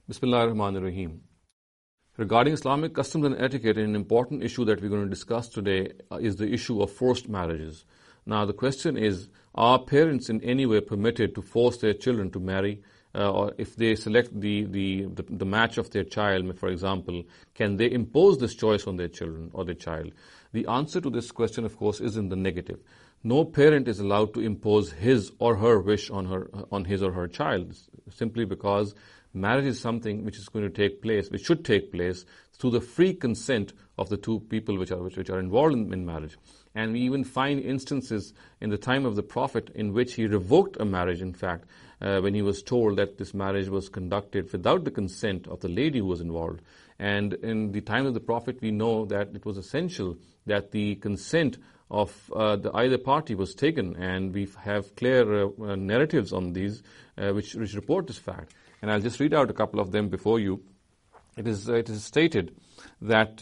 Bismillah ar-Rahman ar-Rahim. Regarding Islamic customs and etiquette, an important issue that we're going to discuss today is the issue of forced marriages. Now, the question is, are parents in any way permitted to force their children to marry? Or if they select the match of their child, for example, can they impose this choice on their children or their child? The answer to this question, of course, is in the negative. No parent is allowed to impose his or her wish on his or her child, simply because marriage is something which is going to take place, which should take place through the free consent of the two people which are involved in marriage. And we even find instances in the time of the Prophet in which he revoked a marriage, in fact, when he was told that this marriage was conducted without the consent of the lady who was involved. And in the time of the Prophet, we know that it was essential that the consent of the either party was taken, and we have clear narratives on these which report this fact. And I'll just read out a couple of them before you. It is stated that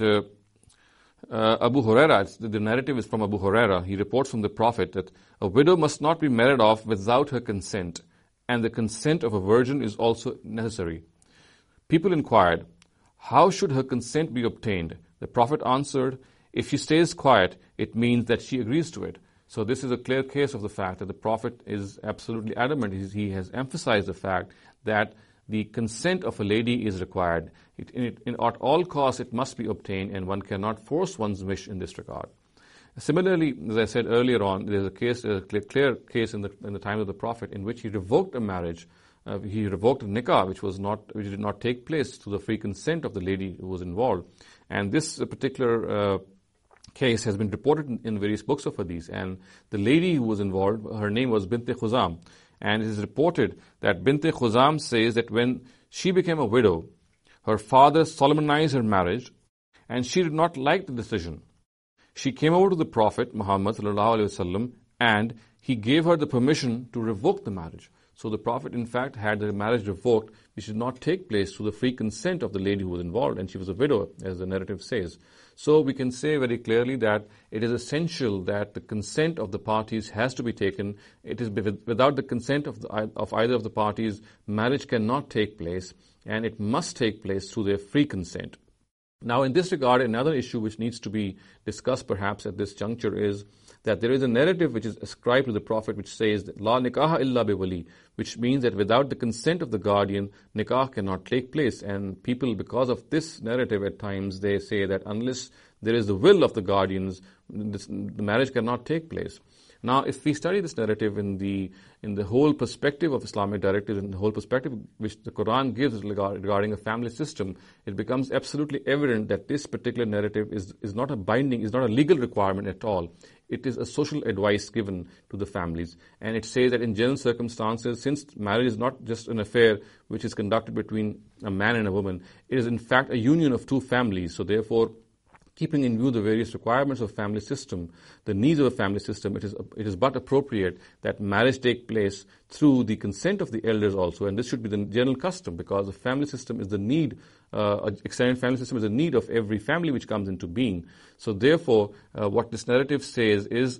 Abu Huraira, the narrative is from Abu Huraira, he reports from the Prophet that a widow must not be married off without her consent, and the consent of a virgin is also necessary. People inquired, how should her consent be obtained? The Prophet answered, if she stays quiet, it means that she agrees to it. So this is a clear case of the fact that the Prophet is absolutely adamant. He has emphasized the fact that the consent of a lady is required. At all costs, it must be obtained, and one cannot force one's wish in this regard. Similarly, as I said earlier on, there is a clear case in the time of the Prophet in which he revoked a marriage. He revoked a nikah, which did not take place through the free consent of the lady who was involved. And this particular case has been reported in various books of hadith. And the lady who was involved, her name was Bint Khuzam. And it is reported that Bint Khuzam says that when she became a widow, her father solemnized her marriage, and she did not like the decision. She came over to the Prophet Muhammad ﷺ, and he gave her the permission to revoke the marriage. So the Prophet, in fact, had the marriage revoked, which did not take place through the free consent of the lady who was involved, and she was a widow, as the narrative says. So we can say very clearly that it is essential that the consent of the parties has to be taken. It is without the consent of either of the parties, marriage cannot take place, and it must take place through their free consent. Now, in this regard, another issue which needs to be discussed perhaps at this juncture is that there is a narrative which is ascribed to the Prophet which says that La nikaha illa bi wali, which means that without the consent of the guardian, nikah cannot take place. And people, because of this narrative at times, they say that unless there is the will of the guardians, the marriage cannot take place. Now, if we study this narrative in the whole perspective of Islamic directives, in the whole perspective which the Quran gives regarding a family system, it becomes absolutely evident that this particular narrative is not a legal requirement at all. It is a social advice given to the families. And it says that in general circumstances, since marriage is not just an affair which is conducted between a man and a woman, it is in fact a union of two families. So therefore, keeping in view the various requirements of a family system, the needs of a family system, it is but appropriate that marriage take place through the consent of the elders also. And this should be the general custom, because the family system is the need, extended family system is the need of every family which comes into being. So therefore, what this narrative says is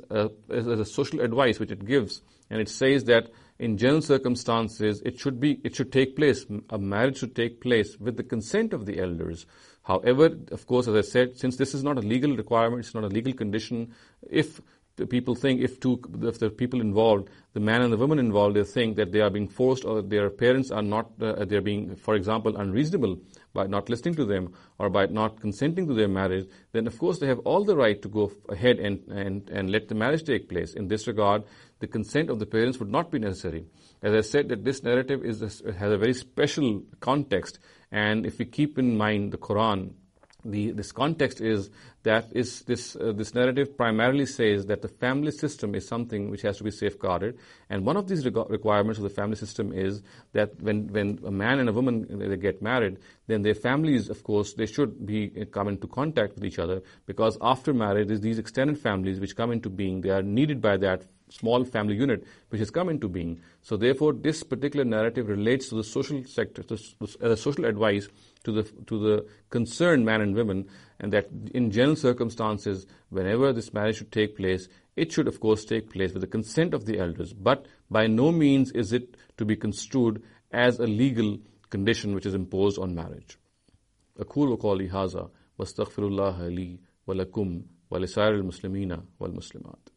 a social advice which it gives. And it says that in general circumstances, it should take place, a marriage should take place with the consent of the elders. However, of course, as I said, since this is not a legal requirement, it's not a legal condition, if the people think, if the people involved, the man and the woman involved, they think that they are being forced or their parents are not, they're being, for example, unreasonable by not listening to them or by not consenting to their marriage, then of course they have all the right to go ahead and let the marriage take place. In this regard, the consent of the parents would not be necessary. As I said, that this narrative has a very special context, and if we keep in mind the Quran, this context is that this narrative primarily says that the family system is something which has to be safeguarded, and one of these requirements of the family system is that when a man and a woman they get married, then their families, of course, they should come into contact with each other, because after marriage, there's these extended families which come into being. They are needed by that small family unit which has come into being. So therefore, this particular narrative relates to the social sector, as a social advice to the concerned man and women, and that in general circumstances, whenever this marriage should take place, it should of course take place with the consent of the elders. But by no means is it to be construed as a legal condition which is imposed on marriage. أقول قولي هذا واستغفر الله لي ولكم ولسائر المسلمين والمسلمات.